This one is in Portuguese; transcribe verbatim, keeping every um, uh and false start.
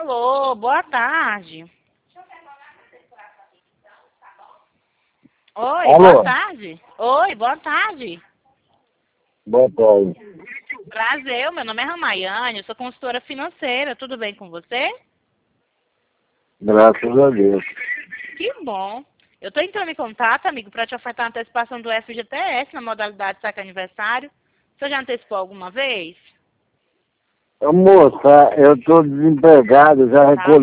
Alô, boa tarde. Oi, Alô? boa tarde. Oi, boa tarde. Boa tarde. Prazer, meu nome é Ramayane, eu sou consultora financeira, tudo bem com você? Graças a Deus. Que bom. Eu tô entrando em contato, amigo, para te ofertar uma antecipação do F G T S na modalidade saque aniversário. Você já antecipou alguma vez? Ô, moça, eu tô desempregado, já Tá recolhi